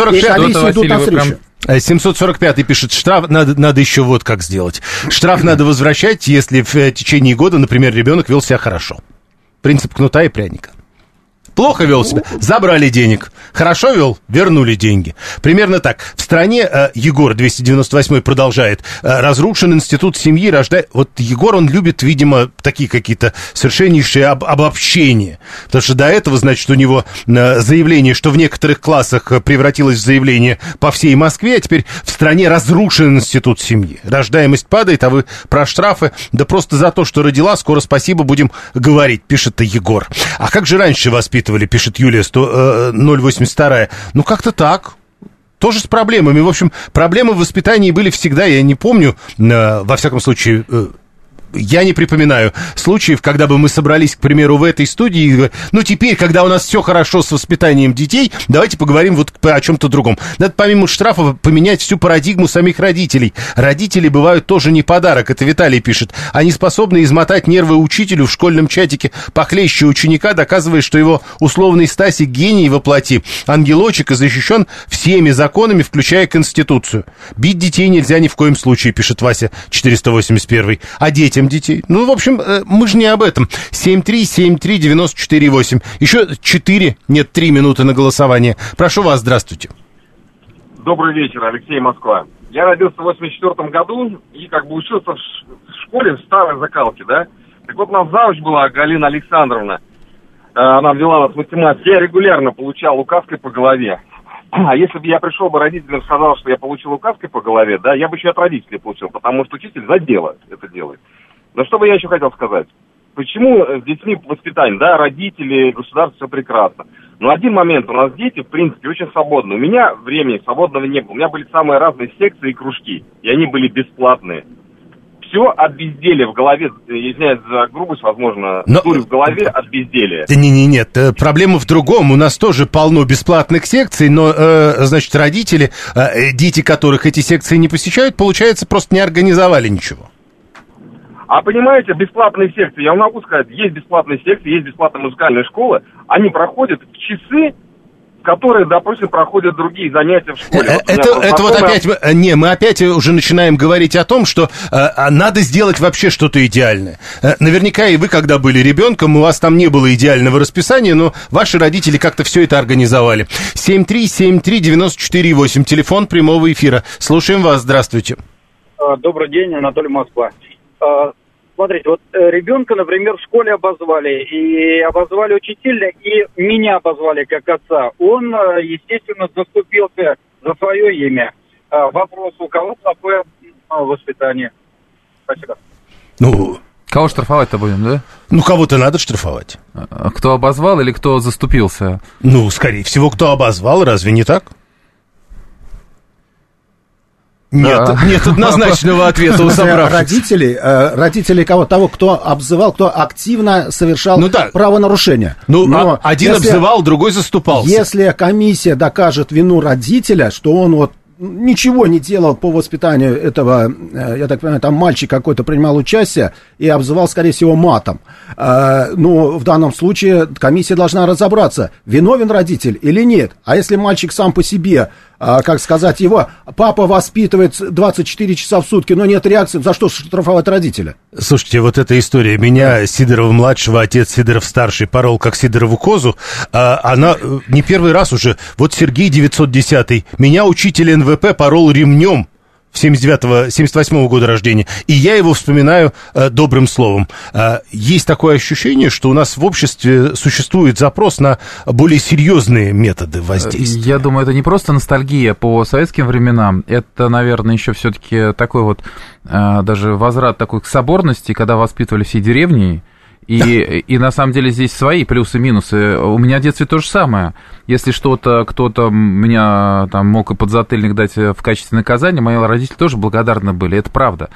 745-й пишет, штраф надо еще вот как сделать. Штраф надо возвращать, если в течение года, например, ребенок вел себя хорошо. Принцип кнута и пряника. Плохо вел себя, забрали денег. Хорошо вел, вернули деньги. Примерно так. В стране, Егор 298 продолжает, разрушен институт семьи, рождает... Вот Егор, он любит, видимо, такие какие-то совершеннейшие обобщения. Потому что до этого, значит, у него заявление, что в некоторых классах превратилось в заявление по всей Москве, а теперь в стране разрушен институт семьи. Рождаемость падает, а вы про штрафы, да просто за то, что родила, скоро спасибо будем говорить, пишет Егор. А как же раньше воспитывали? Пишет Юлия 082. Ну, как-то так. Тоже с проблемами. В общем, проблемы в воспитании были всегда. Я не помню, во всяком случае... Я не припоминаю случаев, когда бы мы собрались, к примеру, в этой студии и говорили, ну, теперь, когда у нас все хорошо с воспитанием детей, давайте поговорим вот о чем-то другом. Надо помимо штрафа поменять всю парадигму самих родителей. Родители бывают тоже не подарок, это Виталий пишет. Они способны измотать нервы учителю в школьном чатике похлеще ученика, доказывая, что его условный Стасик гений во плоти, ангелочек и защищен всеми законами, включая Конституцию. Бить детей нельзя ни в коем случае, пишет Вася 481. А детям детей. Ну, в общем, мы же не об этом. 7373948. Еще 3 минуты на голосование. Прошу вас, здравствуйте. Добрый вечер, Алексей, Москва. Я родился в 84 году и как бы учился в школе в старой закалке, да. Так вот, у нас завуч была Галина Александровна. Она ввела нас в математику. Я регулярно получал указкой по голове. А если бы я пришел бы родителям и сказал, что я получил указкой по голове, да, я бы еще от родителей получил, потому что учитель за дело это делает. Но что бы я еще хотел сказать? Почему с детьми воспитание, да, родители, государство, все прекрасно. Но один момент, у нас дети, в принципе, очень свободны. У меня времени свободного не было. У меня были самые разные секции и кружки, и они были бесплатные. Все от безделия в голове, извиняюсь за грубость, возможно, дурь в голове от безделия. Да нет, проблема в другом. У нас тоже полно бесплатных секций, но, значит, родители, дети которых эти секции не посещают, получается, просто не организовали ничего. А понимаете, бесплатные секции, я вам могу сказать, есть бесплатные секции, есть бесплатные музыкальные школы, они проходят в часы, которые, допустим, проходят другие занятия в школе. Это вот опять, мы опять уже начинаем говорить о том, что надо сделать вообще что-то идеальное. Наверняка и вы, когда были ребенком, у вас там не было идеального расписания, но ваши родители как-то все это организовали. 7373948, телефон прямого эфира. Слушаем вас, здравствуйте. Добрый день, Анатолий, Москва. смотрите, вот ребенка, например, в школе обозвали, и обозвали очень сильно, и меня обозвали как отца. Он, естественно, заступился за свое имя. Вопрос, у кого плохое воспитание? Спасибо. Ну, кого штрафовать-то будем, да? ну, кого-то надо штрафовать. Кто обозвал или кто заступился? Ну, скорее всего, кто обозвал, разве не так? Нет, нет однозначного ответа у собравшихся. Родители того, кто обзывал, кто активно совершал правонарушение. Ну, один обзывал, другой заступался. Если комиссия докажет вину родителя, что он вот ничего не делал по воспитанию этого, я так понимаю, там мальчик какой-то принимал участие и обзывал, скорее всего, матом. Ну, в данном случае комиссия должна разобраться, виновен родитель или нет. А если мальчик сам по себе, как сказать, его папа воспитывает 24 часа в сутки, но нет реакции, за что штрафовать родителя? Слушайте, вот эта история. Меня, Сидорова-младшего, отец Сидоров-старший, порол как Сидорову козу. Она не первый раз уже. Вот Сергей 910-й. Меня учитель НВП порол ремнем. 78-го года рождения, и я его вспоминаю добрым словом. Есть такое ощущение, что у нас в обществе существует запрос на более серьезные методы воздействия. Я думаю, это не просто ностальгия по советским временам, это, наверное, еще все-таки такой вот даже возврат такой к соборности, когда воспитывали всей деревней. И на самом деле здесь свои плюсы и минусы. У меня в детстве то же самое. Если что-то, кто-то меня там мог и подзатыльник дать в качестве наказания, мои родители тоже благодарны были, это правда.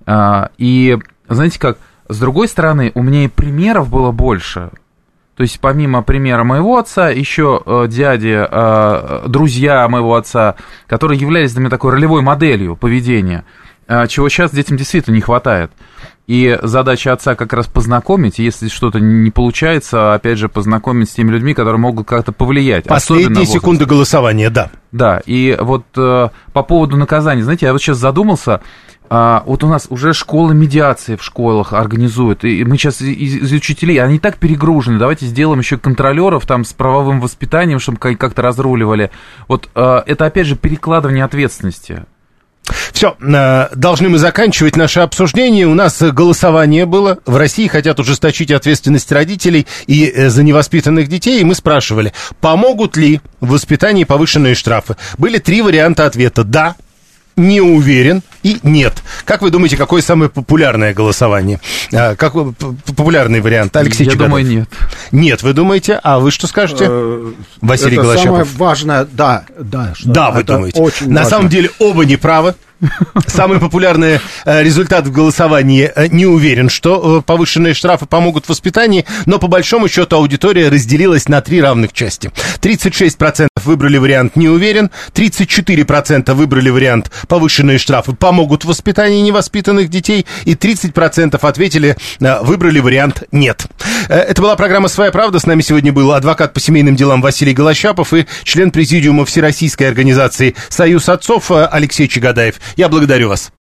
И знаете как, с другой стороны, у меня и примеров было больше. То есть помимо примера моего отца, еще дяди, друзья моего отца, которые являлись для меня такой ролевой моделью поведения, чего сейчас детям действительно не хватает. И задача отца как раз познакомить, если что-то не получается, опять же, познакомить с теми людьми, которые могут как-то повлиять. Последние секунды голосования, да. Да, и вот по поводу наказания, знаете, я вот сейчас задумался, вот у нас уже школы медиации в школах организуют, и мы сейчас из учителей, они так перегружены, давайте сделаем еще контролеров там с правовым воспитанием, чтобы как-то разруливали. Вот это, опять же, перекладывание ответственности. Все, должны мы заканчивать наше обсуждение. У нас голосование было. В России хотят ужесточить ответственность родителей и за невоспитанных детей. И мы спрашивали, помогут ли в воспитании повышенные штрафы. Были 3 варианта ответа. Да, не уверен и нет. Как вы думаете, какое самое популярное голосование? Какой популярный вариант? Алексей Чугунов. Я думаю, нет. Нет, вы думаете? А вы что скажете? Василий Голощапов. Самое важное, да. Да, вы думаете. На самом деле оба неправы. Самый популярный результат в голосовании: не уверен, что повышенные штрафы помогут в воспитании, но по большому счету аудитория разделилась на 3 равных части. 36% выбрали вариант «не уверен», 34% выбрали вариант «повышенные штрафы помогут в воспитании невоспитанных детей», и 30% ответили, выбрали вариант «нет». Это была программа «Своя правда». С нами сегодня был адвокат по семейным делам Василий Голощапов и член президиума Всероссийской организации «Союз отцов» Алексей Чагадаев. Я благодарю вас.